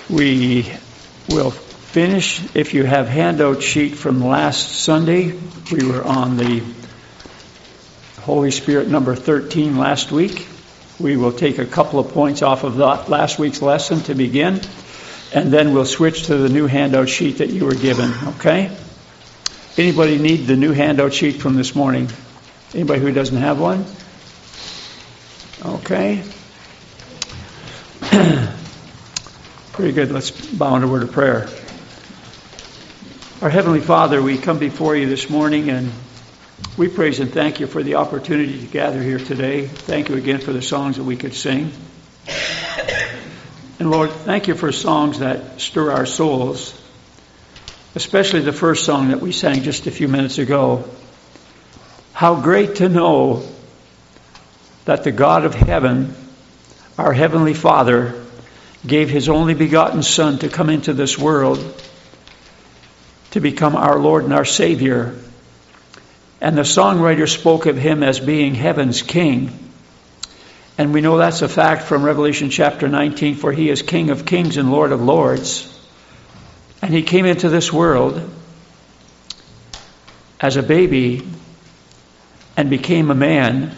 We will finish. If you have handout sheet from last Sunday, we were on the Holy Spirit number 13 last week. We will take a couple of points off of that last week's lesson to begin, and then we'll switch to the new handout sheet that you were given, okay? Anybody need the new handout sheet from this morning? Anybody who doesn't have one? Okay. Very good. Let's bow in a word of prayer. Our Heavenly Father, we come before you this morning and we praise and thank you for the opportunity to gather here today. Thank you again for the songs that we could sing. And Lord, thank you for songs that stir our souls, especially the first song that we sang just a few minutes ago. How great to know that the God of heaven, our Heavenly Father, gave His only begotten Son to come into this world to become our Lord and our Savior. And the songwriter spoke of Him as being heaven's King. And we know that's a fact from Revelation chapter 19, for He is King of kings and Lord of lords. And He came into this world as a baby and became a man.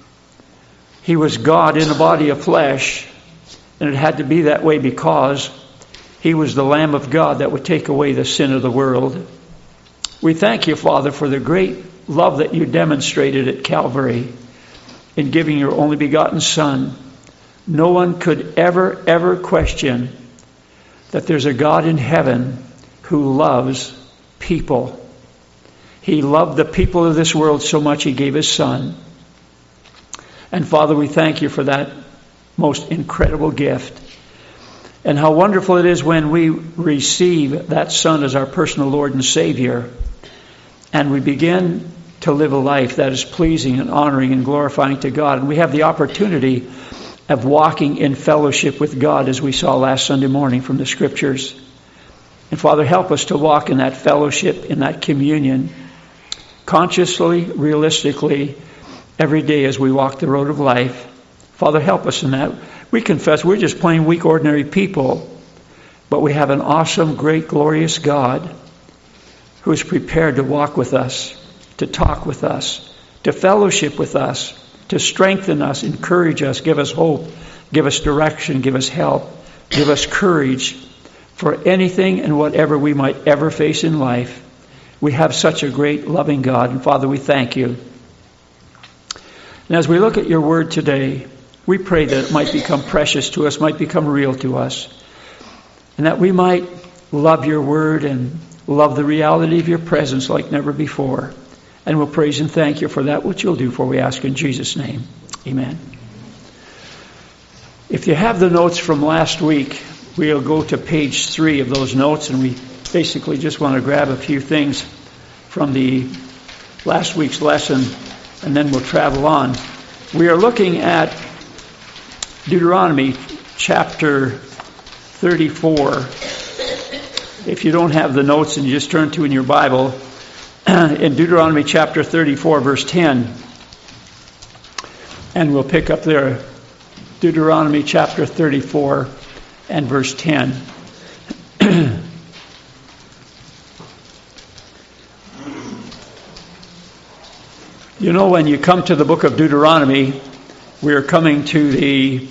He was God in a body of flesh, and it had to be that way because He was the Lamb of God that would take away the sin of the world. We thank you, Father, for the great love that you demonstrated at Calvary in giving your only begotten Son. No one could ever question that there's a God in heaven who loves people. He loved the people of this world so much He gave His Son. And Father, we thank you for that most incredible gift. And how wonderful it is when we receive that Son as our personal Lord and Savior, and we begin to live a life that is pleasing and honoring and glorifying to God. And we have the opportunity of walking in fellowship with God, as we saw last Sunday morning from the Scriptures. And Father, help us to walk in that fellowship, in that communion, consciously, realistically, every day as we walk the road of life. Father, help us in that. We confess we're just plain weak, ordinary people, but we have an awesome, great, glorious God who is prepared to walk with us, to talk with us, to fellowship with us, to strengthen us, encourage us, give us hope, give us direction, give us help, give us courage for anything and whatever we might ever face in life. We have such a great, loving God, and Father, we thank you. And as we look at your word today, we pray that it might become precious to us, might become real to us, and that we might love your word and love the reality of your presence like never before. And we'll praise and thank you for that which you'll do, for we ask in Jesus' name. Amen. If you have the notes from last week, we'll go to page 3 of those notes, and we basically just want to grab a few things from the last week's lesson, and then we'll travel on. We are looking at Deuteronomy chapter 34. If you don't have the notes and you just turn to in your Bible, in Deuteronomy chapter 34, verse 10, and we'll pick up there, Deuteronomy chapter 34 and verse 10. You know, when you come to the book of Deuteronomy, we are coming to the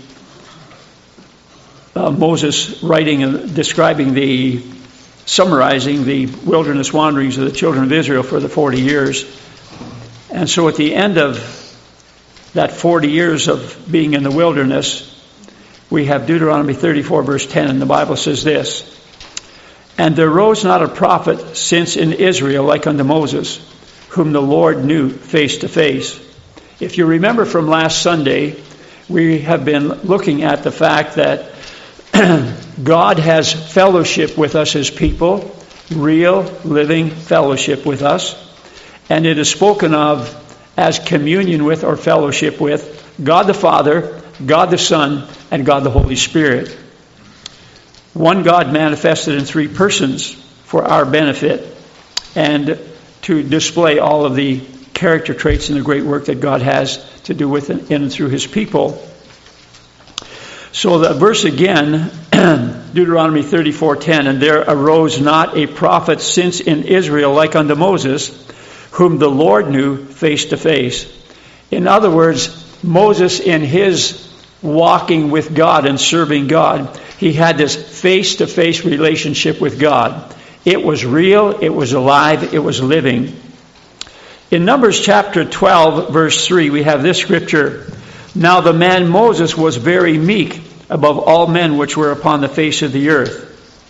Moses writing and describing summarizing the wilderness wanderings of the children of Israel for the 40 years. And so at the end of that 40 years of being in the wilderness, we have Deuteronomy 34 verse 10, and the Bible says this: "And there rose not a prophet since in Israel like unto Moses, whom the Lord knew face to face." If you remember from last Sunday, we have been looking at the fact that God has fellowship with us as people, real, living fellowship with us. And it is spoken of as communion with or fellowship with God the Father, God the Son, and God the Holy Spirit. One God manifested in 3 persons for our benefit and to display all of the character traits and the great work that God has to do with in and through His people. So the verse again Deuteronomy 34:10, and there arose not a prophet since in Israel like unto Moses, whom the Lord knew face to face. In other words, Moses, in his walking with God and serving God, he had this face-to-face relationship with God. It was real, it was alive, it was living. In Numbers chapter 12, verse 3, we have this scripture. Now the man Moses was very meek above all men which were upon the face of the earth.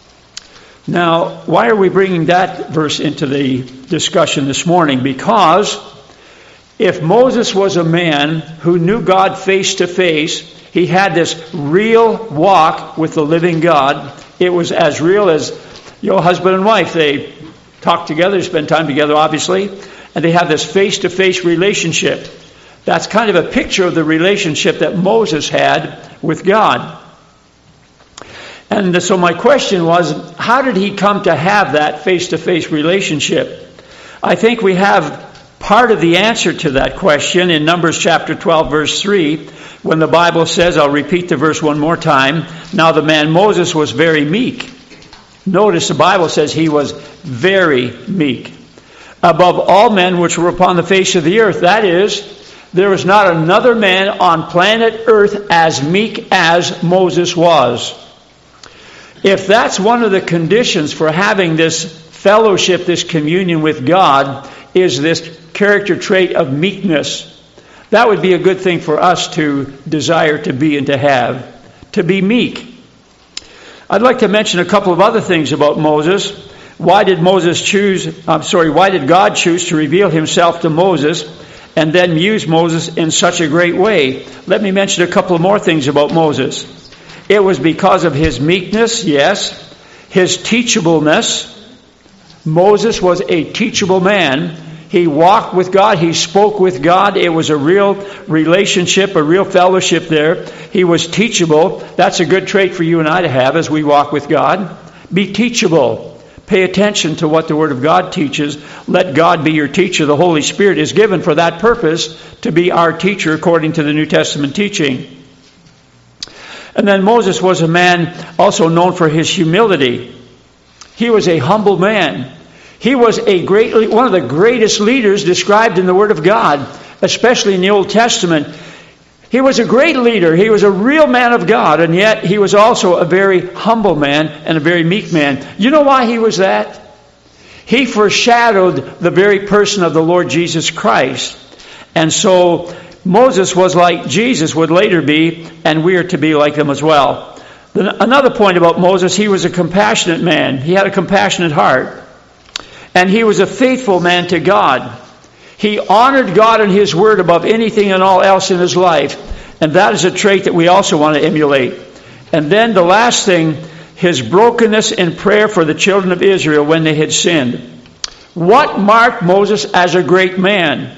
Now, why are we bringing that verse into the discussion this morning? Because if Moses was a man who knew God face to face, he had this real walk with the living God. It was as real as husband and wife. They talk together, spend time together, obviously, and they have this face-to-face relationship. That's kind of a picture of the relationship that Moses had with God. And so my question was, how did he come to have that face-to-face relationship? I think we have part of the answer to that question in Numbers chapter 12, verse 3, when the Bible says, I'll repeat the verse one more time, now the man Moses was very meek. Notice the Bible says he was very meek. Above all men which were upon the face of the earth. That is, there was not another man on planet earth as meek as Moses was. If that's one of the conditions for having this fellowship, this communion with God, is this character trait of meekness, that would be a good thing for us to desire to be and to have, to be meek. I'd like to mention a couple of other things about Moses. Why did God choose to reveal himself to Moses and then use Moses in such a great way? Let me mention a couple of more things about Moses. It was because of his meekness, yes. His teachableness. Moses was a teachable man. He walked with God. He spoke with God. It was a real relationship, a real fellowship there. He was teachable. That's a good trait for you and I to have as we walk with God. Be teachable. Pay attention to what the Word of God teaches. Let God be your teacher. The Holy Spirit is given for that purpose, to be our teacher according to the New Testament teaching. And then Moses was a man also known for his humility. He was a humble man. He was one of the greatest leaders described in the Word of God, especially in the Old Testament. He was a great leader. He was a real man of God, and yet he was also a very humble man and a very meek man. You know why he was that? He foreshadowed the very person of the Lord Jesus Christ. And so Moses was like Jesus would later be, and we are to be like them as well. Another point about Moses, he was a compassionate man. He had a compassionate heart. And he was a faithful man to God. He honored God and His Word above anything and all else in his life. And that is a trait that we also want to emulate. And then the last thing, his brokenness in prayer for the children of Israel when they had sinned. What marked Moses as a great man?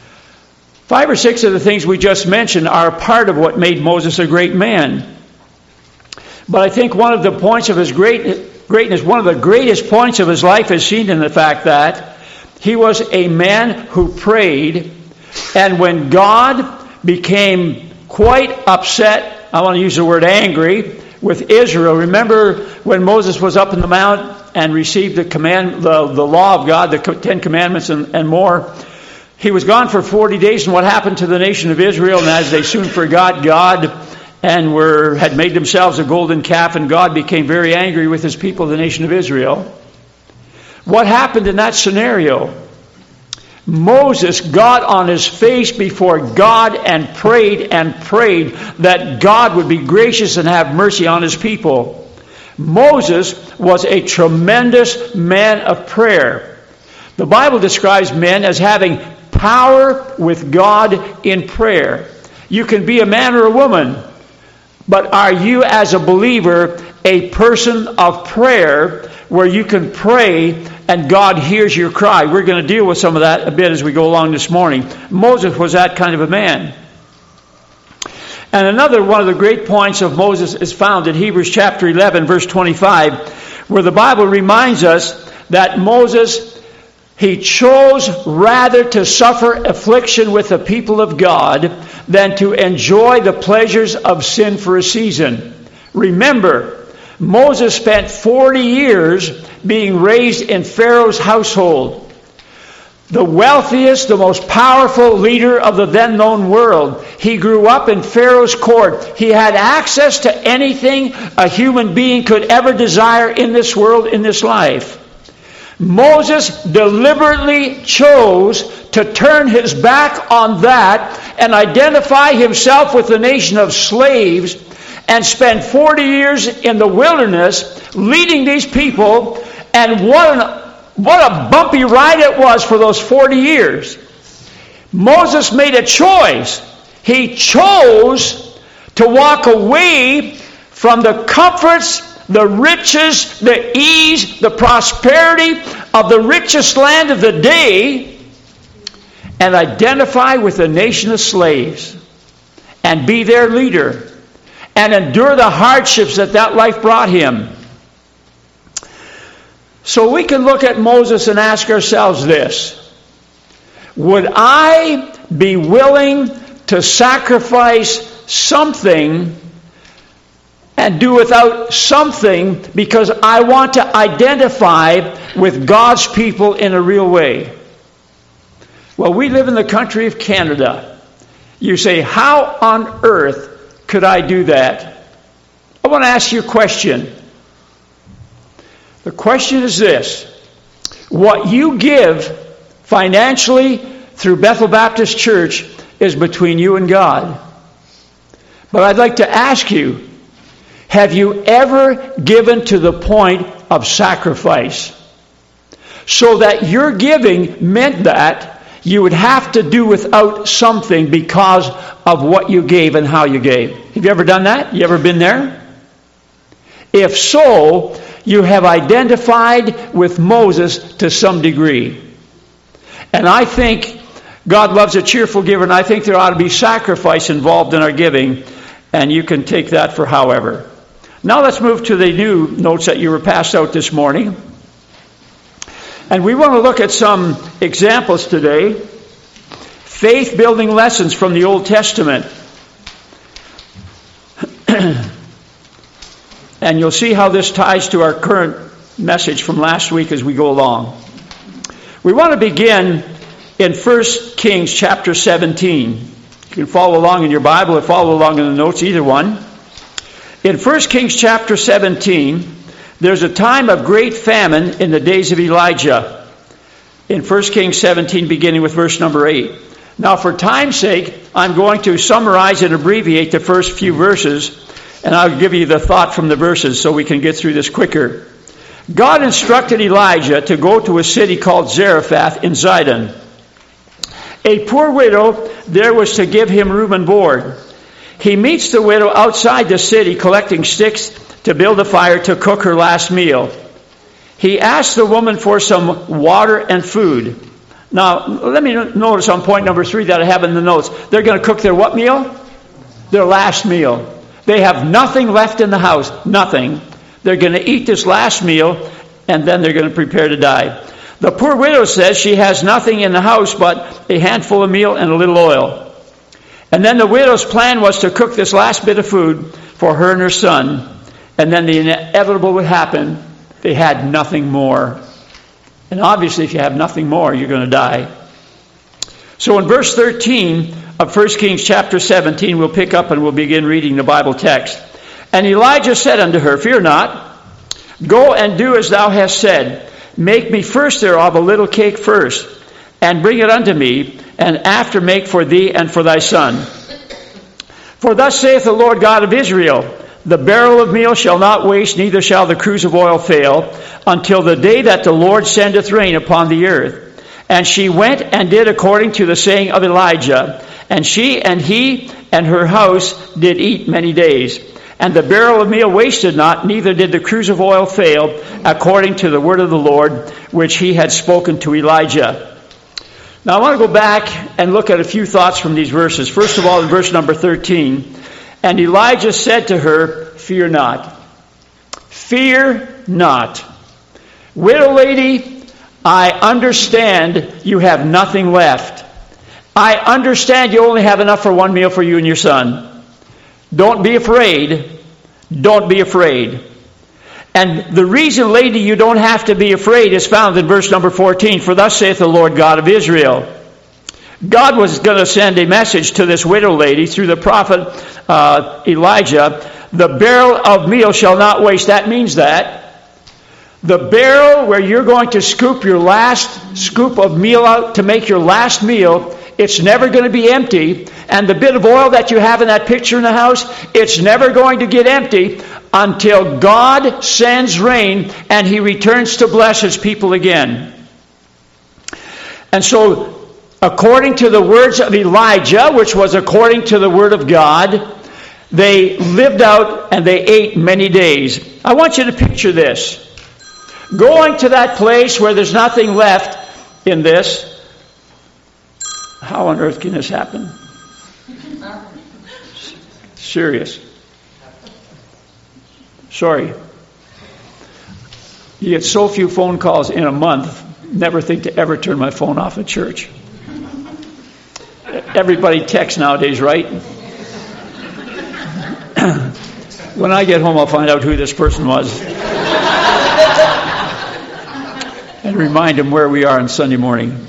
5 or 6 of the things we just mentioned are part of what made Moses a great man. But I think one of the points of his greatness, one of the greatest points of his life is seen in the fact that he was a man who prayed, and when God became quite upset, I want to use the word angry, with Israel. Remember when Moses was up in the mount and received the law of God, the 10 Commandments and more. He was gone for 40 days, and what happened to the nation of Israel? And as they soon forgot God and had made themselves a golden calf, and God became very angry with His people, the nation of Israel. What happened in that scenario? Moses got on his face before God and prayed that God would be gracious and have mercy on His people. Moses was a tremendous man of prayer. The Bible describes men as having power with God in prayer. You can be a man or a woman, but are you as a believer a person of prayer where you can pray and God hears your cry? We're going to deal with some of that a bit as we go along this morning. Moses was that kind of a man. And another one of the great points of Moses is found in Hebrews chapter 11, verse 25, where the Bible reminds us that Moses, he chose rather to suffer affliction with the people of God than to enjoy the pleasures of sin for a season. Remember, Moses spent 40 years being raised in Pharaoh's household. The wealthiest, the most powerful leader of the then known world. He grew up in Pharaoh's court. He had access to anything a human being could ever desire in this world, in this life. Moses deliberately chose to turn his back on that and identify himself with the nation of slaves and spend 40 years in the wilderness leading these people. And what a bumpy ride it was for those 40 years. Moses made a choice. He chose to walk away from the comforts, the riches, the ease, the prosperity of the richest land of the day and identify with the nation of slaves and be their leader and endure the hardships that life brought him. So we can look at Moses and ask ourselves this: would I be willing to sacrifice something and do without something because I want to identify with God's people in a real way? Well, we live in the country of Canada. You say, how on earth could I do that? I want to ask you a question. The question is this: what you give financially through Bethel Baptist Church is between you and God. But I'd like to ask you, have you ever given to the point of sacrifice? So that your giving meant that you would have to do without something because of what you gave and how you gave. Have you ever done that? You ever been there? If so, you have identified with Moses to some degree. And I think God loves a cheerful giver, and I think there ought to be sacrifice involved in our giving, and you can take that for however. Now let's move to the new notes that you were passed out this morning. And we want to look at some examples today. Faith-building lessons from the Old Testament. And you'll see how this ties to our current message from last week as we go along. We want to begin in 1 Kings chapter 17. You can follow along in your Bible or follow along in the notes, either one. In 1 Kings chapter 17, there's a time of great famine in the days of Elijah. In 1 Kings 17, beginning with verse number 8. Now, for time's sake, I'm going to summarize and abbreviate the first few verses, and I'll give you the thought from the verses so we can get through this quicker. God instructed Elijah to go to a city called Zarephath in Zidon. A poor widow there was to give him room and board. He meets the widow outside the city collecting sticks to build a fire to cook her last meal. He asks the woman for some water and food. Now, let me notice on point number 3 that I have in the notes. They're going to cook their what meal? Their last meal. They have nothing left in the house. Nothing. They're going to eat this last meal, and then they're going to prepare to die. The poor widow says she has nothing in the house but a handful of meal and a little oil. And then the widow's plan was to cook this last bit of food for her and her son. And then the inevitable would happen. They had nothing more. And obviously, if you have nothing more, you're going to die. So in verse 13 of 1 Kings chapter 17, we'll pick up and we'll begin reading the Bible text. And Elijah said unto her, Fear not, go and do as thou hast said. Make me first thereof a little cake first, and bring it unto me, and after make for thee and for thy son. For thus saith the Lord God of Israel, the barrel of meal shall not waste, neither shall the cruse of oil fail, until the day that the Lord sendeth rain upon the earth. And she went and did according to the saying of Elijah. And she and he and her house did eat many days. And the barrel of meal wasted not, neither did the cruse of oil fail, according to the word of the Lord, which he had spoken to Elijah. Now I want to go back and look at a few thoughts from these verses. First of all, in verse number 13, and Elijah said to her, Fear not. Fear not. Widow lady, I understand you have nothing left. I understand you only have enough for one meal for you and your son. Don't be afraid. Don't be afraid. And the reason, lady, you don't have to be afraid is found in verse number 14. For thus saith the Lord God of Israel. God was going to send a message to this widow lady through the prophet Elijah. The barrel of meal shall not waste. That means that the barrel where you're going to scoop your last scoop of meal out to make your last meal, it's never going to be empty. And the bit of oil that you have in that picture in the house, it's never going to get empty until God sends rain and He returns to bless His people again. And so, according to the words of Elijah, which was according to the Word of God, they lived out and they ate many days. I want you to picture this. Going to that place where there's nothing left in this. How on earth can this happen? Serious. Sorry. You get so few phone calls in a month, never think to ever turn my phone off at church. Everybody texts nowadays, right? When I get home, I'll find out who this person was. And remind them where we are on Sunday morning.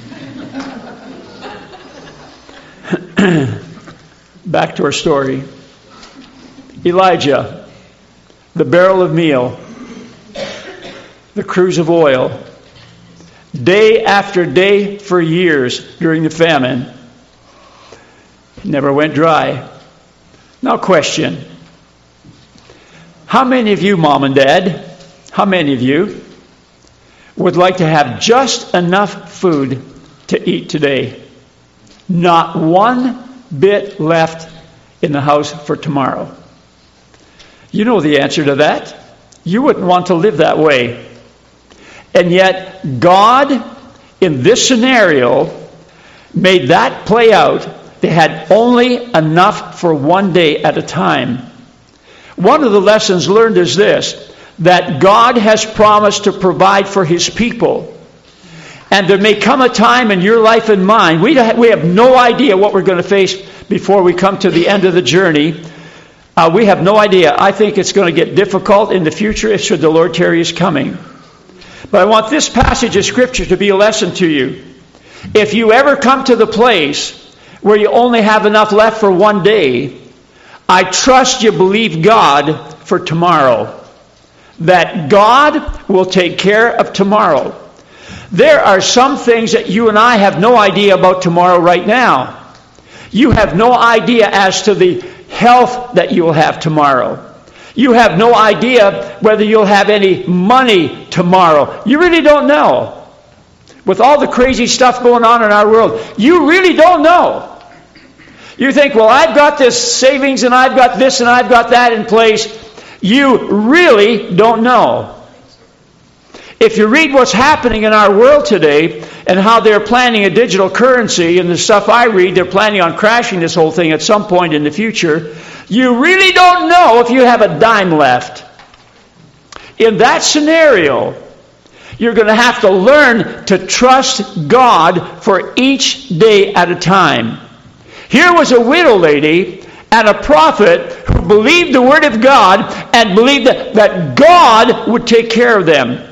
Back to our story. Elijah, the barrel of meal, the cruse of oil, day after day for years during the famine, never went dry. Now question, how many of you, Mom and Dad, how many of you would like to have just enough food to eat today? Not one bit left in the house for tomorrow. You know the answer to that. You wouldn't want to live that way. And yet, God, in this scenario, made that play out. They had only enough for one day at a time. One of the lessons learned is this, that God has promised to provide for His people. And there may come a time in your life and mine, we have no idea what we're going to face before we come to the end of the journey. We have no idea. I think it's going to get difficult in the future should the Lord tarry His coming. But I want this passage of Scripture to be a lesson to you. If you ever come to the place where you only have enough left for one day, I trust you believe God for tomorrow. That God will take care of tomorrow. There are some things that you and I have no idea about tomorrow right now. You have no idea as to the health that you will have tomorrow. You have no idea whether you'll have any money tomorrow. You really don't know. With all the crazy stuff going on in our world, you really don't know. You think, well, I've got this savings and I've got this and I've got that in place. You really don't know. If you read what's happening in our world today and how they're planning a digital currency, and the stuff I read, they're planning on crashing this whole thing at some point in the future, you really don't know if you have a dime left. In that scenario, you're going to have to learn to trust God for each day at a time. Here was a widow lady and a prophet who believed the Word of God and believed that God would take care of them.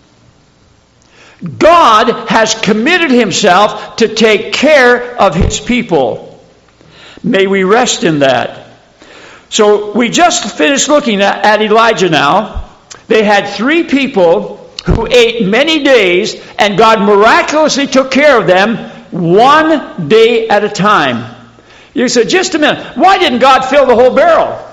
God has committed Himself to take care of His people. May we rest in that. So we just finished looking at Elijah now. They had 3 people who ate many days, and God miraculously took care of them one day at a time. You said, just a minute, why didn't God fill the whole barrel?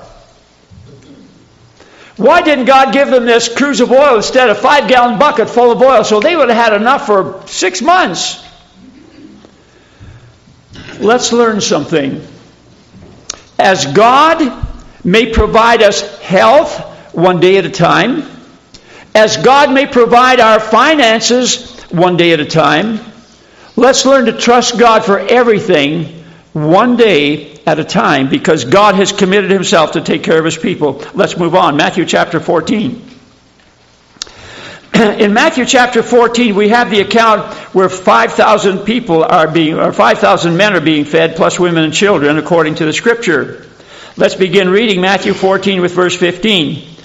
Why didn't God give them this cruse of oil instead of a 5-gallon bucket full of oil so they would have had enough for 6 months? Let's learn something. As God may provide us health one day at a time, as God may provide our finances one day at a time, let's learn to trust God for everything one day at a time, because God has committed Himself to take care of His people. Let's move on. Matthew chapter 14. In Matthew chapter 14, we have the account where 5,000 men are being fed, plus women and children, according to the Scripture. Let's begin reading Matthew 14 with verse 15.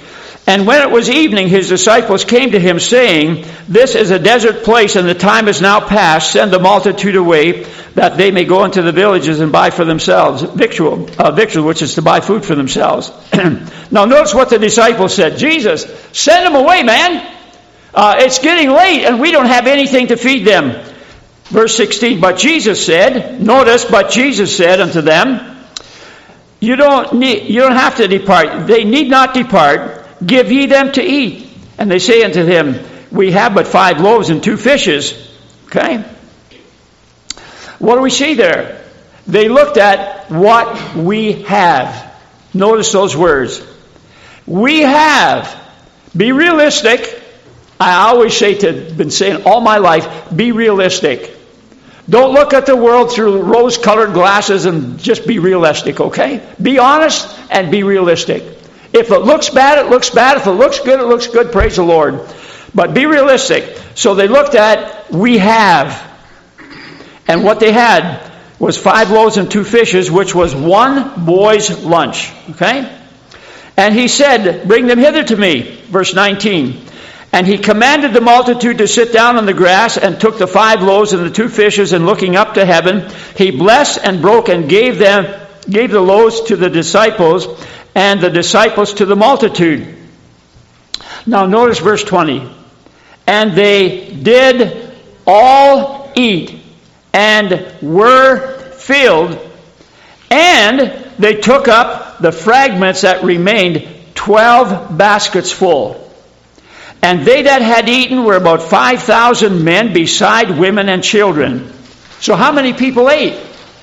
And when it was evening, his disciples came to him, saying, This is a desert place, and the time is now past. Send the multitude away, that they may go into the villages and buy for themselves victual, which is to buy food for themselves. Now notice what the disciples said. Jesus, send them away, man. It's getting late, and we don't have anything to feed them. Verse 16, But Jesus said unto them, You don't have to depart. They need not depart. Give ye them to eat. And they say unto him, We have but 5 loaves and 2 fishes. Okay? What do we see there? They looked at what we have. Notice those words. We have. Be realistic. I always been saying all my life, be realistic. Don't look at the world through rose-colored glasses and just be realistic, okay? Be honest and be realistic. If it looks bad, it looks bad. If it looks good, it looks good. Praise the Lord. But be realistic. So they looked at, we have. And what they had was 5 loaves and 2 fishes, which was one boy's lunch. Okay? And he said, Bring them hither to me. Verse 19. And he commanded the multitude to sit down on the grass, and took the 5 loaves and the 2 fishes, and looking up to heaven, he blessed and broke and gave the loaves to the disciples, and the disciples to the multitude. Now notice verse 20. And they did all eat, and were filled, and they took up the fragments that remained, 12 baskets full. And they that had eaten were about 5,000 men, beside women and children. So how many people ate?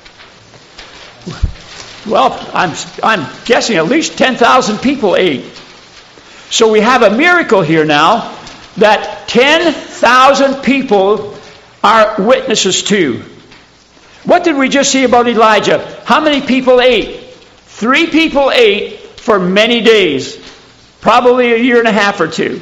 Well, I'm guessing at least 10,000 people ate. So we have a miracle here now that 10,000 people are witnesses to. What did we just see about Elijah? How many people ate? 3 people ate for many days. Probably a year and a half or 2.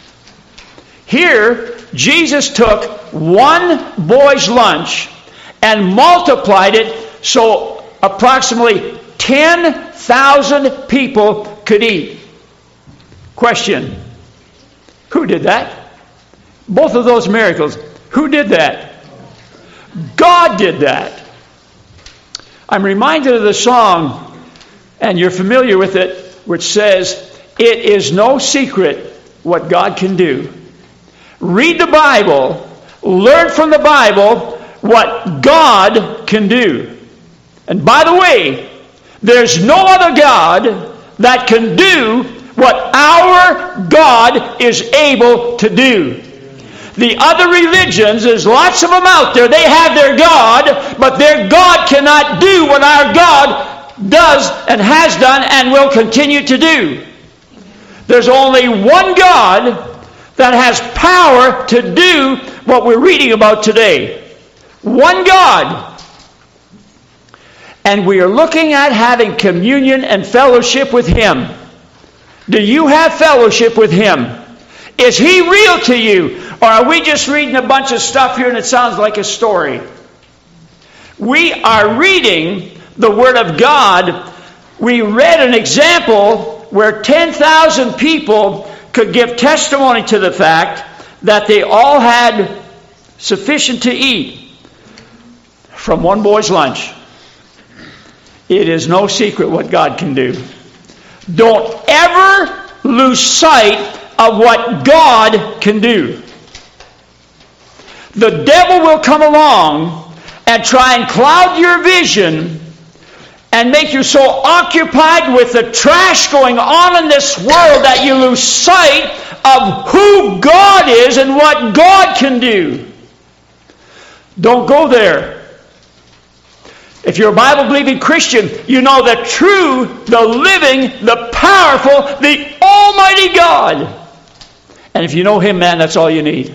Here, Jesus took one boy's lunch and multiplied it so approximately 10,000 people could eat. Question: who did that? Both of those miracles. Who did that? God did that. I'm reminded of the song, and you're familiar with it, which says, "It is no secret what God can do." Read the Bible, learn from the Bible what God can do. And by the way, there's no other God that can do what our God is able to do. The other religions, there's lots of them out there, they have their God, but their God cannot do what our God does and has done and will continue to do. There's only one God that has power to do what we're reading about today. One God. And we are looking at having communion and fellowship with Him. Do you have fellowship with Him? Is He real to you? Or are we just reading a bunch of stuff here and it sounds like a story? We are reading the Word of God. We read an example where 10,000 people could give testimony to the fact that they all had sufficient to eat from one boy's lunch. It is no secret what God can do. Don't ever lose sight of what God can do. The devil will come along and try and cloud your vision and make you so occupied with the trash going on in this world that you lose sight of who God is and what God can do. Don't go there. If you're a Bible-believing Christian, you know the true, the living, the powerful, the almighty God. And if you know Him, man, that's all you need.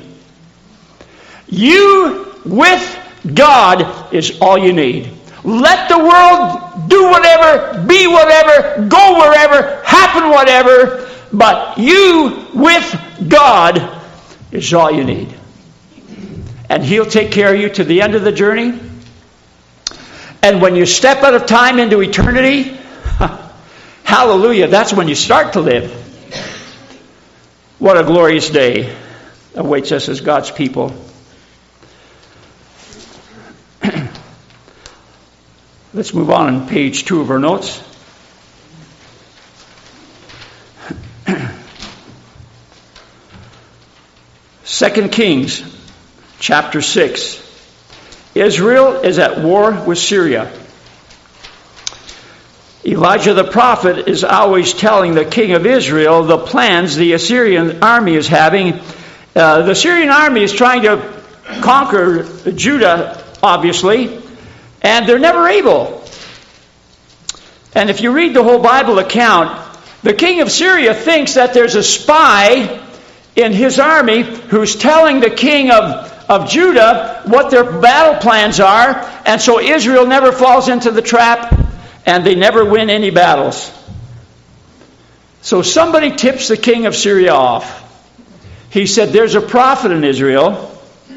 You with God is all you need. Let the world do whatever, be whatever, go wherever, happen whatever, but you with God is all you need. And He'll take care of you to the end of the journey. And when you step out of time into eternity, hallelujah, that's when you start to live. What a glorious day awaits us as God's people. Let's move on page 2 of our notes. Second Kings, chapter 6. Israel is at war with Syria. Elijah the prophet is always telling the king of Israel the plans the Assyrian army is having. The Syrian army is trying to conquer Judah, obviously, and they're never able. And if you read the whole Bible account, the king of Syria thinks that there's a spy in his army who's telling the king of Judah what their battle plans are, and so Israel never falls into the trap, and they never win any battles. So somebody tips the king of Syria off. He said, there's a prophet in Israel,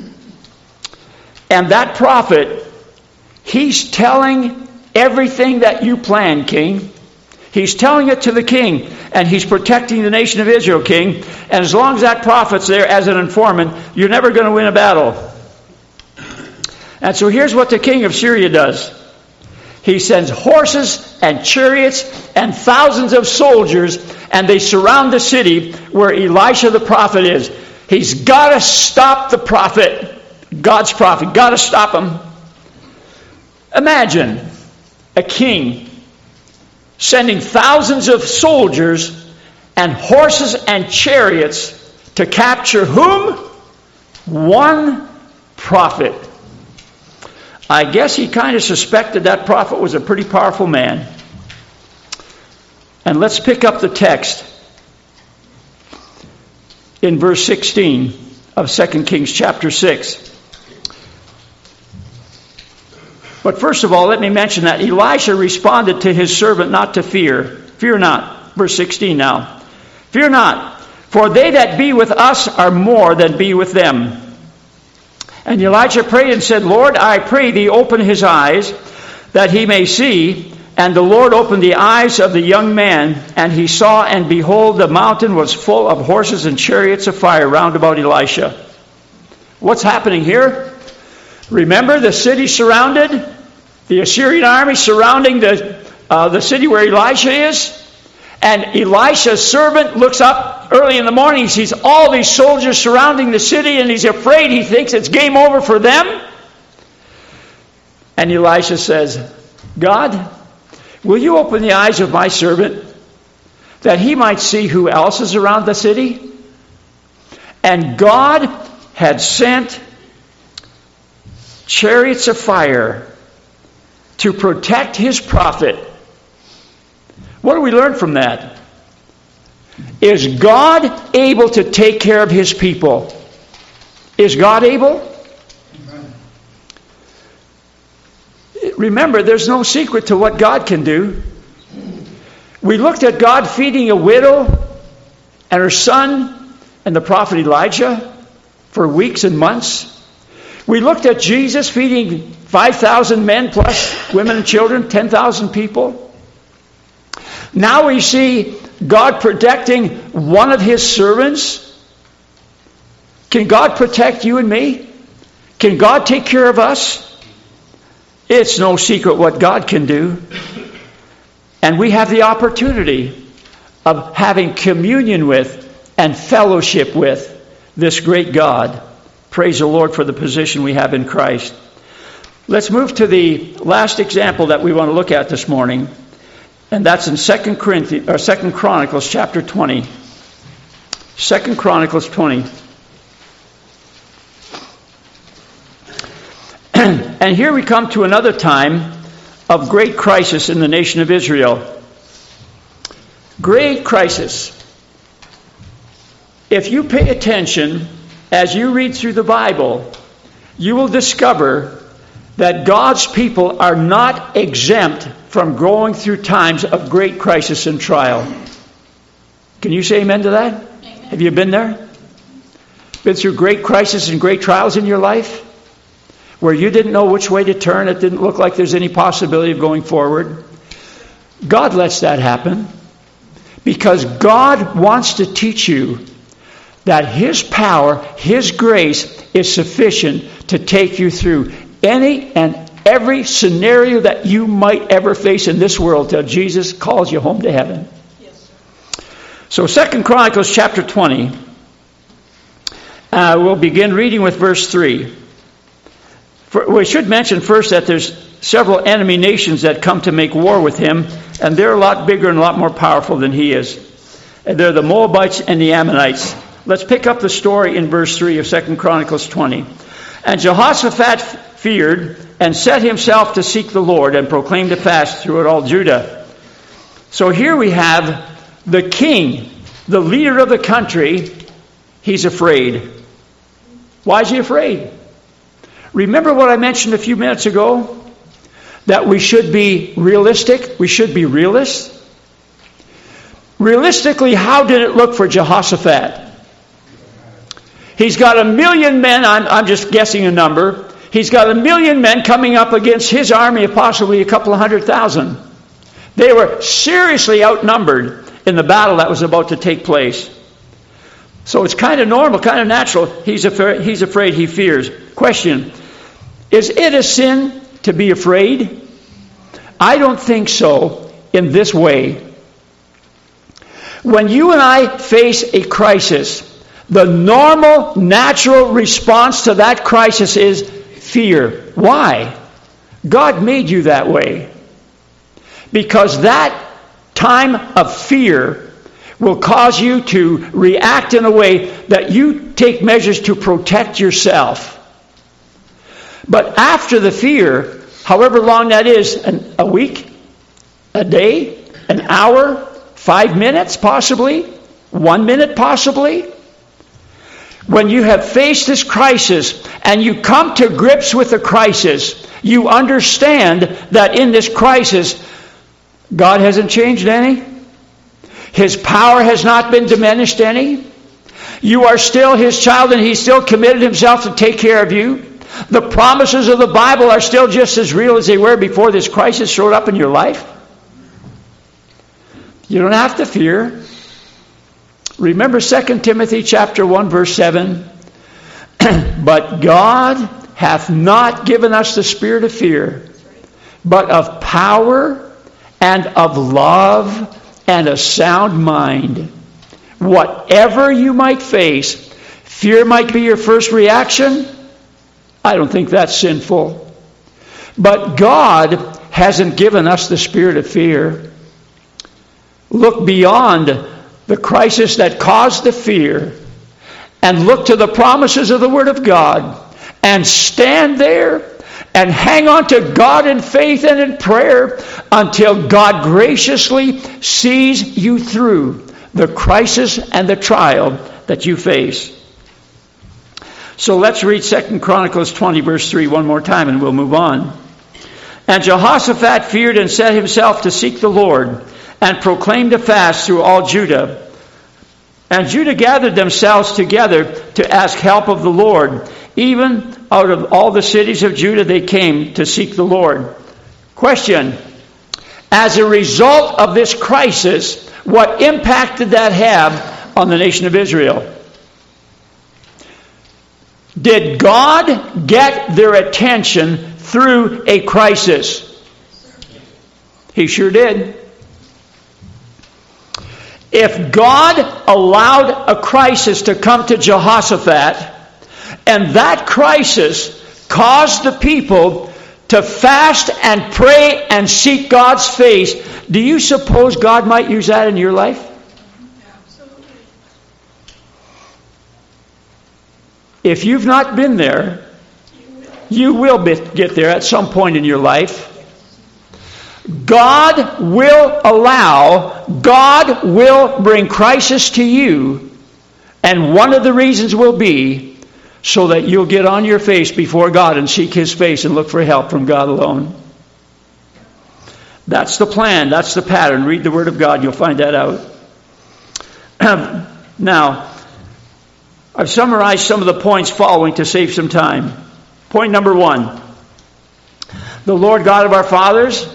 and that prophet, he's telling everything that you plan, king. He's telling it to the king, and he's protecting the nation of Israel, king. And as long as that prophet's there as an informant, you're never going to win a battle. And so here's what the king of Syria does. He sends horses and chariots and thousands of soldiers, and they surround the city where Elisha the prophet is. He's got to stop the prophet, God's prophet. Got to stop him. Imagine a king sending thousands of soldiers and horses and chariots to capture whom? One prophet. I guess he kind of suspected that prophet was a pretty powerful man. And let's pick up the text in verse 16 of 2 Kings chapter 6. But first of all, let me mention that Elisha responded to his servant not to fear. Fear not. Verse 16 now. Fear not, for they that be with us are more than be with them. And Elijah prayed and said, Lord, I pray thee, open his eyes, that he may see. And the Lord opened the eyes of the young man, and he saw, and behold, the mountain was full of horses and chariots of fire round about Elisha. What's happening here? Remember, the city surrounded, the Assyrian army surrounding the city where Elisha is. And Elisha's servant looks up early in the morning. He sees all these soldiers surrounding the city, and he's afraid. He thinks it's game over for them. And Elisha says, God, will you open the eyes of my servant that he might see who else is around the city? And God had sent chariots of fire to protect his prophet. What do we learn from that? Is God able to take care of his people? Is God able? Amen. Remember, there's no secret to what God can do. We looked at God feeding a widow and her son and the prophet Elijah for weeks and months. We looked at Jesus feeding 5,000 men plus women and children, 10,000 people. Now we see God protecting one of his servants. Can God protect you and me? Can God take care of us? It's no secret what God can do. And we have the opportunity of having communion with and fellowship with this great God. Praise the Lord for the position we have in Christ. Let's move to the last example that we want to look at this morning. And that's in 2 Chronicles chapter 20. 2 Chronicles 20. And here we come to another time of great crisis in the nation of Israel. Great crisis. If you pay attention as you read through the Bible, you will discover that God's people are not exempt from going through times of great crisis and trial. Can you say amen to that? Amen. Have you been there? Been through great crisis and great trials in your life? Where you didn't know which way to turn, it didn't look like there's any possibility of going forward? God lets that happen because God wants to teach you that His power, His grace is sufficient to take you through any and every scenario that you might ever face in this world till Jesus calls you home to heaven. Yes, So 2 Chronicles chapter 20, we'll begin reading with verse 3. We should mention first that there's several enemy nations that come to make war with him, and they're a lot bigger and a lot more powerful than he is. And they're the Moabites and the Ammonites. Let's pick up the story in verse 3 of 2 Chronicles 20. And Jehoshaphat feared and set himself to seek the Lord and proclaimed a fast throughout all Judah. So here we have the king, the leader of the country. He's afraid. Why is he afraid? Remember what I mentioned a few minutes ago? That we should be realistic. We should be realists. Realistically, how did it look for Jehoshaphat? He's got 1,000,000 men. I'm just guessing a number. He's got 1,000,000 men coming up against his army of possibly a couple of 100,000. They were seriously outnumbered in the battle that was about to take place. So it's kind of normal, kind of natural. He's afraid, he fears. Question, is it a sin to be afraid? I don't think so in this way. When you and I face a crisis, the normal, natural response to that crisis is fear. Why? God made you that way. Because that time of fear will cause you to react in a way that you take measures to protect yourself. But after the fear, however long that is, a week, a day, an hour, 5 minutes possibly, 1 minute possibly, when you have faced this crisis and you come to grips with the crisis, you understand that in this crisis, God hasn't changed any. His power has not been diminished any. You are still His child and He's still committed Himself to take care of you. The promises of the Bible are still just as real as they were before this crisis showed up in your life. You don't have to fear. Remember 2 Timothy chapter 1 verse 7. But God hath not given us the spirit of fear, but of power and of love and a sound mind. Whatever you might face, fear might be your first reaction. I don't think that's sinful. But God hasn't given us the spirit of fear. Look beyond the crisis that caused the fear and look to the promises of the Word of God and stand there and hang on to God in faith and in prayer until God graciously sees you through the crisis and the trial that you face. So let's read 2 Chronicles 20 verse 3 one more time and we'll move on. And Jehoshaphat feared and set himself to seek the Lord and proclaimed a fast through all Judah. And Judah gathered themselves together to ask help of the Lord. Even out of all the cities of Judah they came to seek the Lord. Question, as a result of this crisis, what impact did that have on the nation of Israel? Did God get their attention through a crisis? He sure did. If God allowed a crisis to come to Jehoshaphat, and that crisis caused the people to fast and pray and seek God's face, do you suppose God might use that in your life? Absolutely. If you've not been there, you will get there at some point in your life. God will allow, God will bring crisis to you, and one of the reasons will be so that you'll get on your face before God and seek His face and look for help from God alone. That's the plan, that's the pattern. Read the Word of God, you'll find that out. Now, I've summarized some of the points following to save some time. Point number 1. The Lord God of our fathers,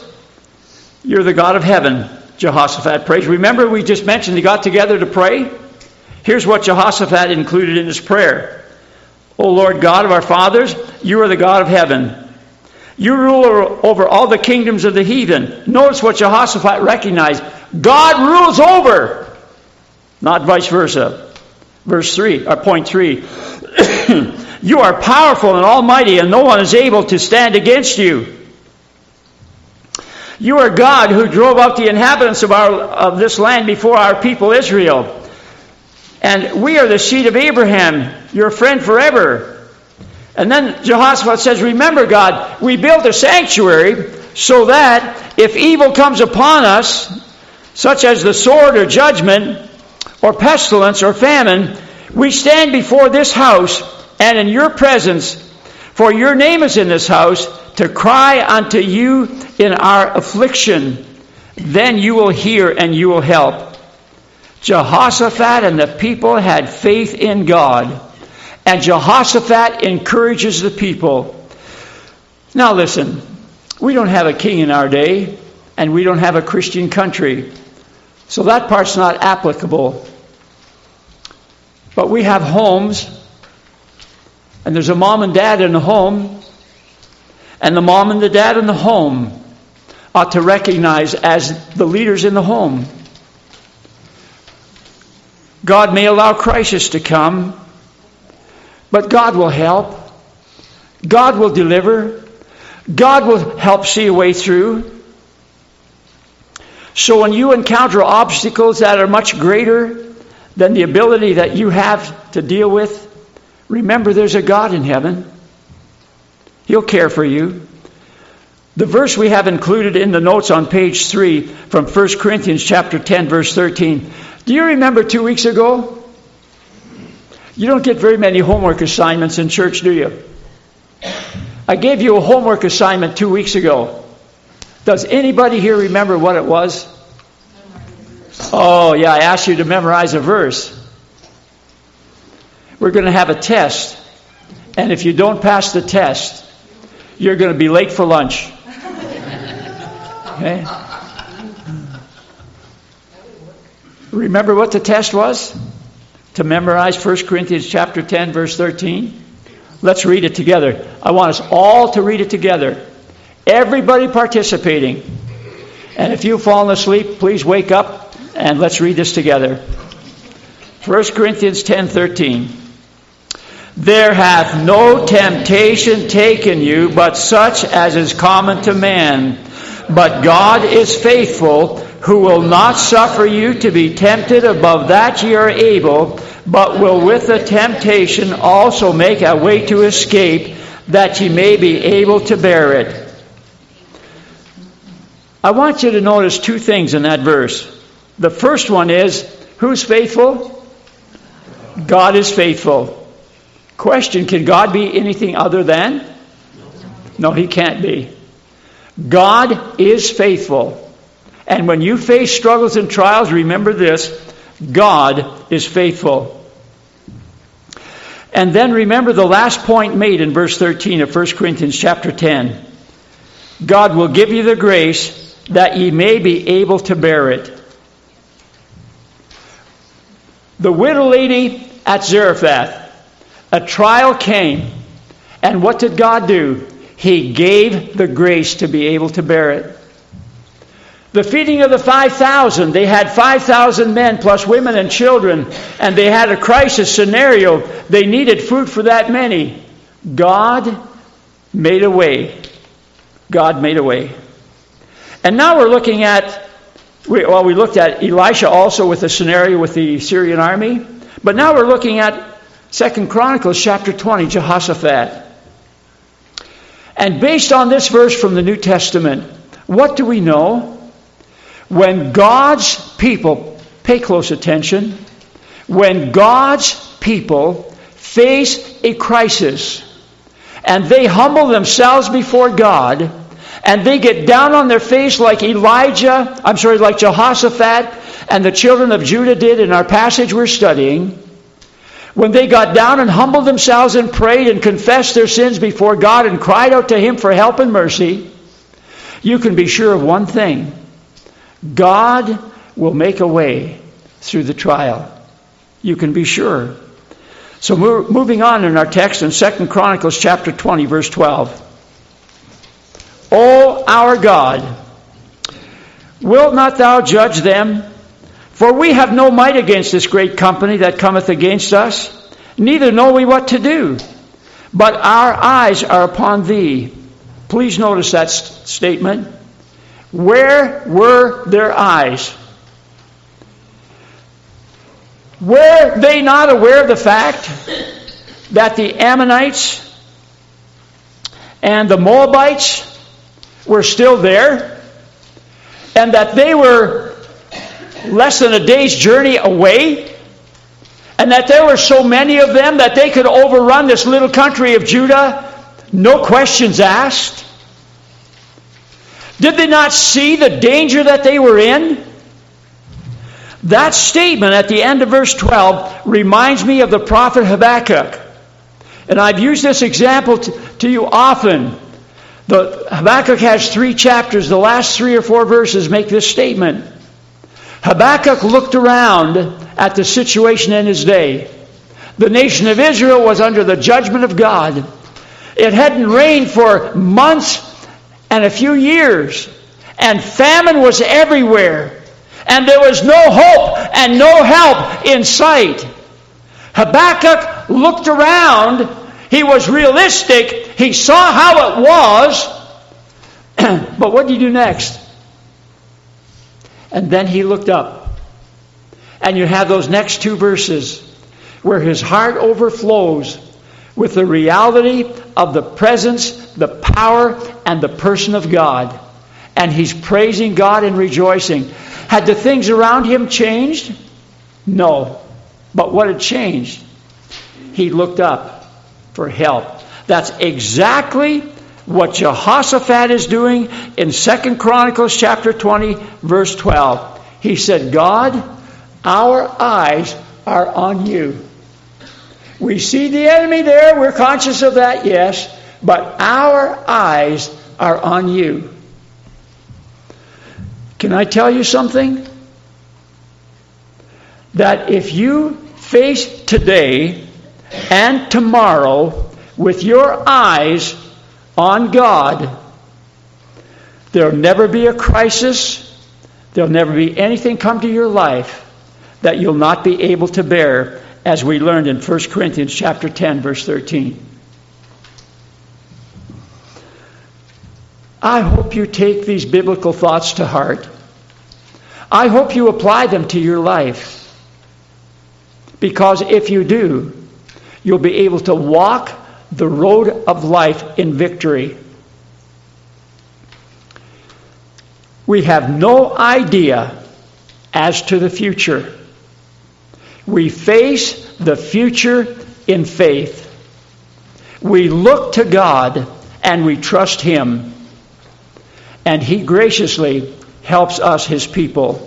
you're the God of heaven, Jehoshaphat prays. Remember we just mentioned they got together to pray? Here's what Jehoshaphat included in his prayer. O Lord God of our fathers, you are the God of heaven. You rule over all the kingdoms of the heathen. Notice what Jehoshaphat recognized. God rules over, not vice versa. Point 3. You are powerful and almighty, and no one is able to stand against you. You are God who drove out the inhabitants of this land before our people Israel. And we are the seed of Abraham, your friend forever. And then Jehoshaphat says, remember, God, we built a sanctuary so that if evil comes upon us, such as the sword or judgment or pestilence or famine, we stand before this house and in your presence, for your name is in this house, to cry unto you in our affliction. Then you will hear and you will help. Jehoshaphat and the people had faith in God. And Jehoshaphat encourages the people. Now listen, we don't have a king in our day, and we don't have a Christian country. So that part's not applicable. But we have homes, and there's a mom and dad in the home, and the mom and the dad in the home ought to recognize as the leaders in the home. God may allow crisis to come, but God will help. God will deliver. God will help see a way through. So when you encounter obstacles that are much greater than the ability that you have to deal with, remember there's a God in heaven. He'll care for you. The verse we have included in the notes on page 3 from 1 Corinthians chapter 10, verse 13. Do you remember 2 weeks ago? You don't get very many homework assignments in church, do you? I gave you a homework assignment 2 weeks ago. Does anybody here remember what it was? Oh, yeah, I asked you to memorize a verse. We're going to have a test. And if you don't pass the test, you're going to be late for lunch. Okay? Remember what the test was? To memorize 1 Corinthians chapter 10, verse 13. Let's read it together. I want us all to read it together. Everybody participating. And if you've fallen asleep, please wake up and let's read this together. 1 Corinthians 10:13. There hath no temptation taken you, but such as is common to man. But God is faithful, who will not suffer you to be tempted above that ye are able, but will with the temptation also make a way to escape, that ye may be able to bear it. I want you to notice two things in that verse. The first one is, who's faithful? God is faithful. Question, can God be anything other than? No, He can't be. God is faithful. And when you face struggles and trials, remember this, God is faithful. And then remember the last point made in verse 13 of 1 Corinthians chapter 10. God will give you the grace that ye may be able to bear it. The widow lady at Zarephath, a trial came, and what did God do? He gave the grace to be able to bear it. The feeding of the 5,000, they had 5,000 men plus women and children, and they had a crisis scenario. They needed food for that many. God made a way. God made a way. And now we're looking at, we looked at Elisha also with the scenario with the Syrian army, but now we're looking at 2 Chronicles chapter 20, Jehoshaphat. And based on this verse from the New Testament, what do we know? When God's people, pay close attention, when God's people face a crisis and they humble themselves before God and they get down on their face like like Jehoshaphat and the children of Judah did in our passage we're studying, when they got down and humbled themselves and prayed and confessed their sins before God and cried out to Him for help and mercy, you can be sure of one thing. God will make a way through the trial. You can be sure. So moving on in our text in 2 Chronicles chapter 20, verse 12. O our God, wilt not thou judge them? For we have no might against this great company that cometh against us, neither know we what to do. But our eyes are upon thee. Please notice that statement. Where were their eyes? Were they not aware of the fact that the Ammonites and the Moabites were still there, and that they were less than a day's journey away, and that there were so many of them that they could overrun this little country of Judah, no questions asked? Did they not see the danger that they were in? That statement at the end of verse 12 reminds me of the prophet Habakkuk. And I've used this example to you often. Habakkuk has 3 chapters. The last 3 or 4 verses make this statement. Habakkuk looked around at the situation in his day. The nation of Israel was under the judgment of God. It hadn't rained for months and a few years. And famine was everywhere. And there was no hope and no help in sight. Habakkuk looked around. He was realistic. He saw how it was. But what did he do next? And then he looked up. And you have those next 2 verses where his heart overflows with the reality of the presence, the power, and the person of God. And he's praising God and rejoicing. Had the things around him changed? No. But what had changed? He looked up for help. That's exactly what Jehoshaphat is doing in 2 Chronicles chapter 20, verse 12. He said, God, our eyes are on you. We see the enemy there. We're conscious of that, yes. But our eyes are on you. Can I tell you something? That if you face today and tomorrow with your eyes on God, there'll never be a crisis, there'll never be anything come to your life that you'll not be able to bear, as we learned in 1 Corinthians chapter 10, verse 13. I hope you take these biblical thoughts to heart. I hope you apply them to your life. Because if you do, you'll be able to walk the road of life in victory. We have no idea as to the future. We face the future in faith. We look to God and we trust Him. And He graciously helps us, His people.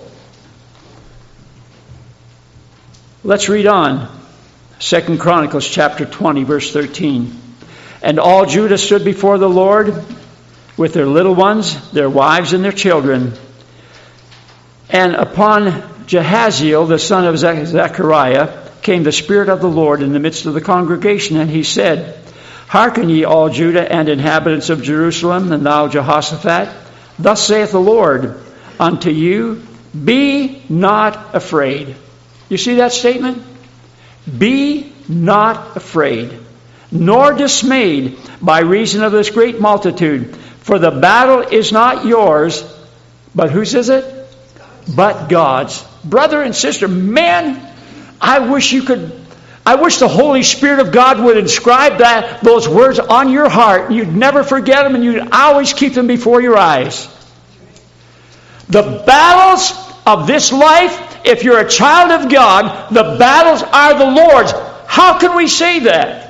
Let's read on. 2 Chronicles chapter 20, verse 13. And all Judah stood before the Lord with their little ones, their wives, and their children. And upon Jahaziel, the son of Zechariah, came the Spirit of the Lord in the midst of the congregation, and he said, Hearken ye all Judah and inhabitants of Jerusalem, and thou Jehoshaphat, thus saith the Lord unto you, Be not afraid. You see that statement? Be not afraid, nor dismayed by reason of this great multitude. For the battle is not yours, but whose is it? But God's. Brother and sister, man, I wish the Holy Spirit of God would inscribe those words on your heart. You'd never forget them, and you'd always keep them before your eyes. The battles of this life, if you're a child of God, the battles are the Lord's. How can we say that?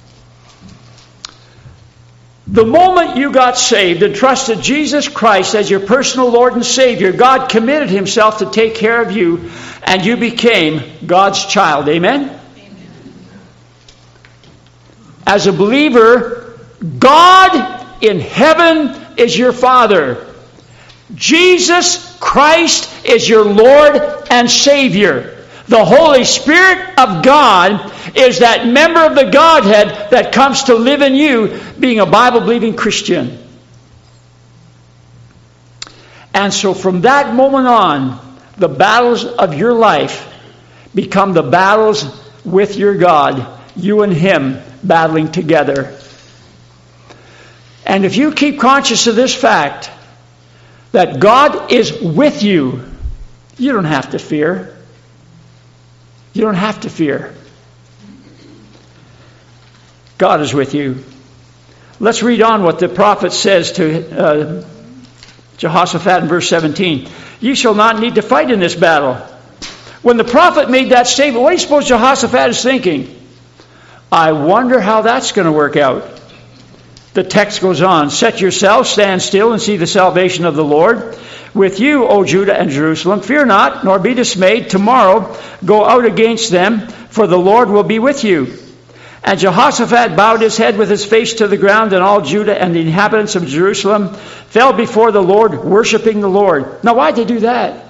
The moment you got saved and trusted Jesus Christ as your personal Lord and Savior, God committed Himself to take care of you, and you became God's child. Amen? Amen. As a believer, God in heaven is your Father. Jesus Christ is your Lord and Savior. The Holy Spirit of God is that member of the Godhead that comes to live in you, being a Bible-believing Christian. And so from that moment on, the battles of your life become the battles with your God, you and Him battling together. And if you keep conscious of this fact, that God is with you, you don't have to fear. You don't have to fear. God is with you. Let's read on what the prophet says to Jehoshaphat in verse 17. You shall not need to fight in this battle. When the prophet made that statement, what do you suppose Jehoshaphat is thinking? I wonder how that's going to work out. The text goes on, set yourselves, stand still, and see the salvation of the Lord. With you, O Judah and Jerusalem, fear not, nor be dismayed. Tomorrow go out against them, for the Lord will be with you. And Jehoshaphat bowed his head with his face to the ground, and all Judah and the inhabitants of Jerusalem fell before the Lord, worshiping the Lord. Now, why'd they do that?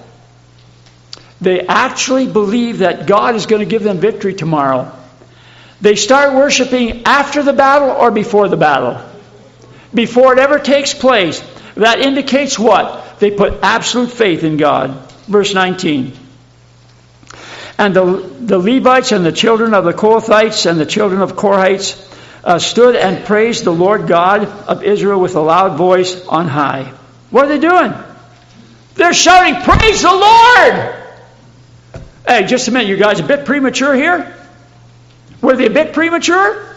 They actually believe that God is going to give them victory tomorrow. They start worshiping after the battle or before the battle? Before it ever takes place. That indicates what? They put absolute faith in God. Verse 19. And the Levites and the children of the Kohathites and the children of Korhites stood and praised the Lord God of Israel with a loud voice on high. What are they doing? They're shouting, praise the Lord! Hey, just a minute, you guys a bit premature here? Were they a bit premature?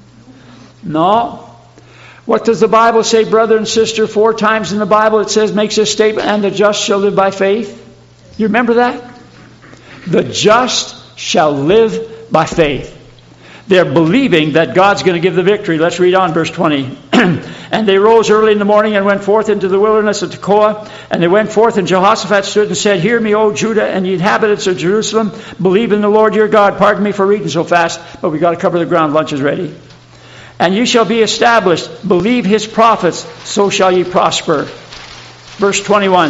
No. What does the Bible say, brother and sister? 4 times in the Bible it says, makes this statement, and the just shall live by faith. You remember that? The just shall live by faith. They're believing that God's going to give the victory. Let's read on, verse 20. And they rose early in the morning and went forth into the wilderness of Tekoa. And they went forth, and Jehoshaphat stood and said, hear me, O Judah and the inhabitants of Jerusalem. Believe in the Lord your God. Pardon me for reading so fast, but we've got to cover the ground. Lunch is ready. And you shall be established. Believe his prophets, so shall ye prosper. Verse 21.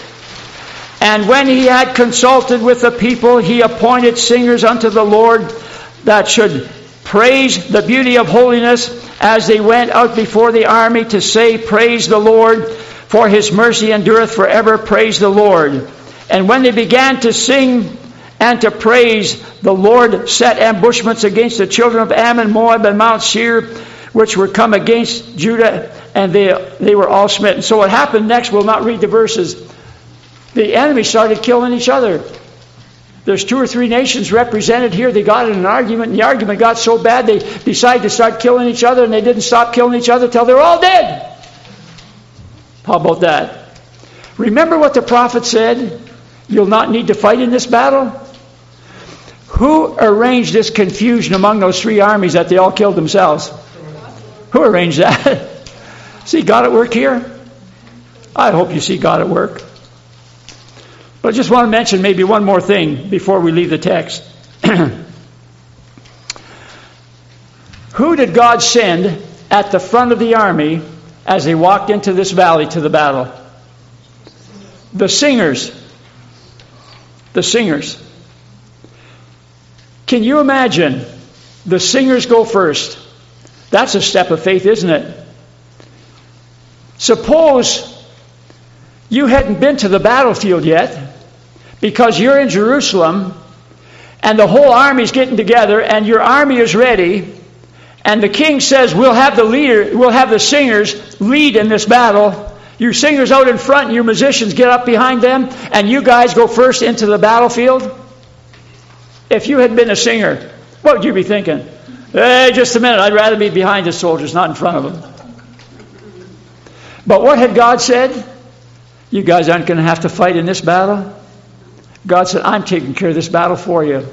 And when he had consulted with the people, he appointed singers unto the Lord that should praise the beauty of holiness as they went out before the army to say, praise the Lord, for his mercy endureth forever. Praise the Lord. And when they began to sing and to praise, the Lord set ambushments against the children of Ammon, Moab, and Mount Seir, which were come against Judah, and they were all smitten. So what happened next, we'll not read the verses. The enemy started killing each other. There's 2 or 3 nations represented here. They got in an argument, and the argument got so bad they decided to start killing each other, and they didn't stop killing each other till they were all dead. How about that? Remember what the prophet said? You'll not need to fight in this battle? Who arranged this confusion among those 3 armies that they all killed themselves? Who arranged that? See God at work here? I hope you see God at work. But I just want to mention maybe one more thing before we leave the text. Who did God send at the front of the army as they walked into this valley to the battle? The singers. The singers. Can you imagine? The singers go first. That's a step of faith, isn't it? Suppose you hadn't been to the battlefield yet because you're in Jerusalem and the whole army's getting together and your army is ready and the king says we'll have the singers lead in this battle. Your singers out in front and your musicians get up behind them and you guys go first into the battlefield. If you had been a singer, what would you be thinking? Hey, just a minute, I'd rather be behind the soldiers, not in front of them. But what had God said? You guys aren't going to have to fight in this battle. God said, I'm taking care of this battle for you.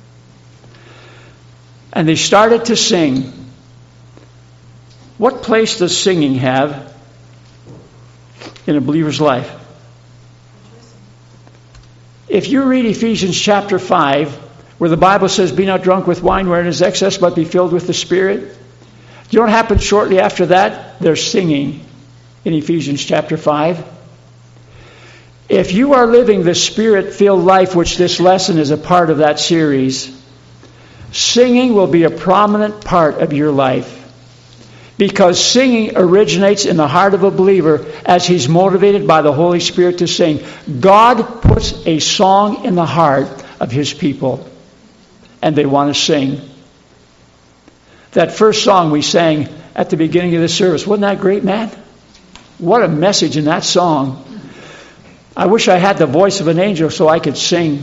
And they started to sing. What place does singing have in a believer's life? If you read Ephesians chapter 5, where the Bible says, be not drunk with wine wherein is excess, but be filled with the Spirit. Do you know what happened shortly after that? They're singing in Ephesians chapter 5. If you are living the Spirit-filled life, which this lesson is a part of that series, singing will be a prominent part of your life. Because singing originates in the heart of a believer as he's motivated by the Holy Spirit to sing. God puts a song in the heart of His people, and they want to sing. That first song we sang at the beginning of the service, wasn't that great, man? What a message in that song. I wish I had the voice of an angel so I could sing.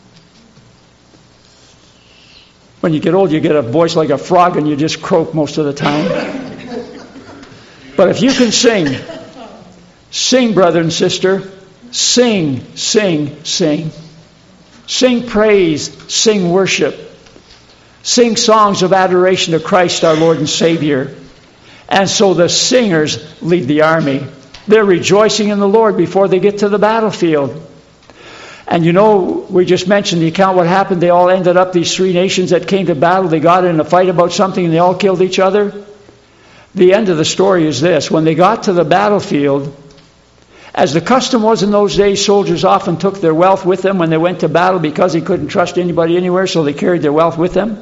When you get old, you get a voice like a frog and you just croak most of the time. But if you can sing, sing, brother and sister. Sing, sing, sing. Sing praise, sing worship. Sing songs of adoration to Christ our Lord and Savior. And so the singers lead the army. They're rejoicing in the Lord before they get to the battlefield. And you know, we just mentioned the account what happened. They all ended up, these three nations that came to battle, they got in a fight about something and they all killed each other. The end of the story is this. When they got to the battlefield, as the custom was in those days, soldiers often took their wealth with them when they went to battle because they couldn't trust anybody anywhere, so they carried their wealth with them.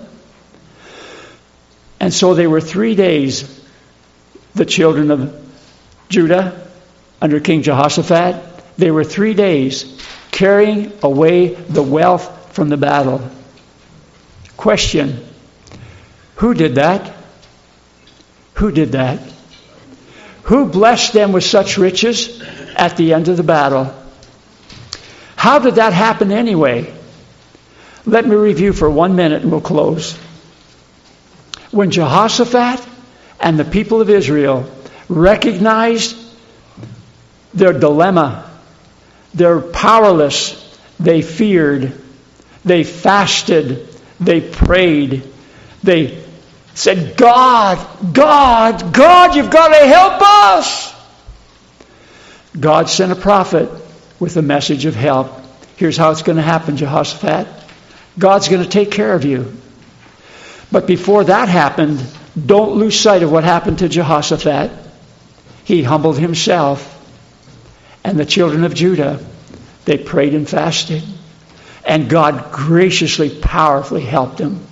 And so they were 3 days, the children of Judah, under King Jehoshaphat, they were 3 days carrying away the wealth from the battle. Question, who did that? Who did that? Who blessed them with such riches at the end of the battle? How did that happen anyway? Let me review for 1 minute and we'll close. When Jehoshaphat and the people of Israel recognized their dilemma, they're powerless, they feared, they fasted, they prayed, they said, God, you've got to help us. God sent a prophet with a message of help. Here's how it's going to happen, Jehoshaphat. God's going to take care of you. But before that happened, don't lose sight of what happened to Jehoshaphat. He humbled himself. And the children of Judah, they prayed and fasted. And God graciously, powerfully helped him.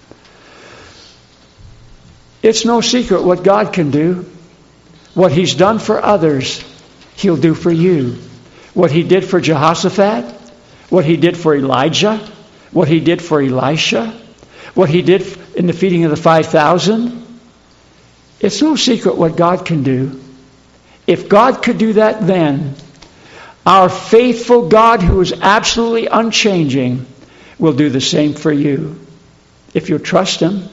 It's no secret what God can do. What He's done for others, He'll do for you. What He did for Jehoshaphat, what He did for Elijah, what He did for Elisha, what He did in the feeding of the 5,000. It's no secret what God can do. If God could do that then, our faithful God who is absolutely unchanging will do the same for you. If you'll trust Him,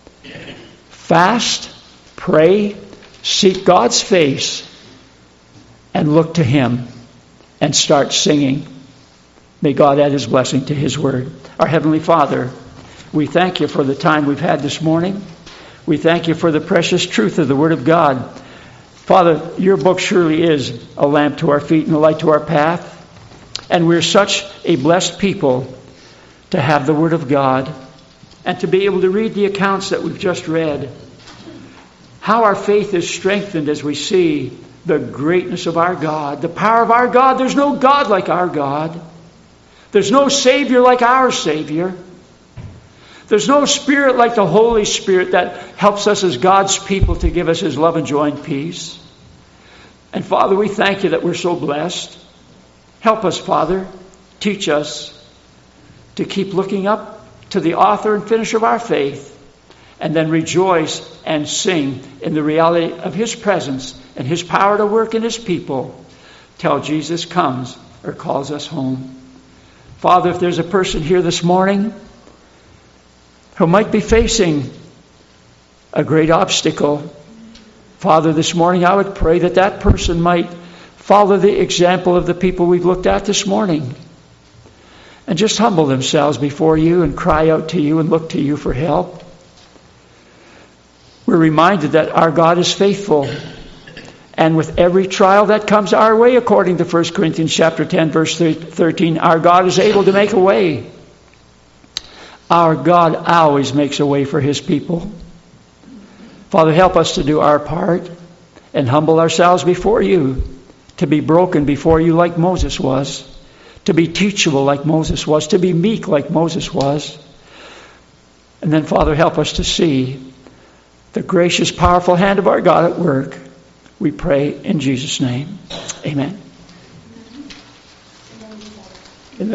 fast, pray, seek God's face, and look to Him and start singing. May God add His blessing to His word. Our Heavenly Father, we thank You for the time we've had this morning. We thank You for the precious truth of the Word of God. Father, Your book surely is a lamp to our feet and a light to our path. And we're such a blessed people to have the Word of God and to be able to read the accounts that we've just read. How our faith is strengthened as we see the greatness of our God, the power of our God. There's no God like our God. There's no Savior like our Savior. There's no Spirit like the Holy Spirit that helps us as God's people to give us His love and joy and peace. And Father, we thank You that we're so blessed. Help us, Father. Teach us to keep looking up to the author and finisher of our faith, and then rejoice and sing in the reality of His presence and His power to work in His people till Jesus comes or calls us home. Father, if there's a person here this morning who might be facing a great obstacle, Father, this morning I would pray that that person might follow the example of the people we've looked at this morning and just humble themselves before You and cry out to You and look to You for help. We're reminded that our God is faithful. And with every trial that comes our way, according to 1 Corinthians chapter 10, verse 13, our God is able to make a way. Our God always makes a way for His people. Father, help us to do our part and humble ourselves before You to be broken before you like Moses was, to be teachable like Moses was, to be meek like Moses was. And then, Father, help us to see the gracious, powerful hand of our God at work. We pray in Jesus' name. Amen.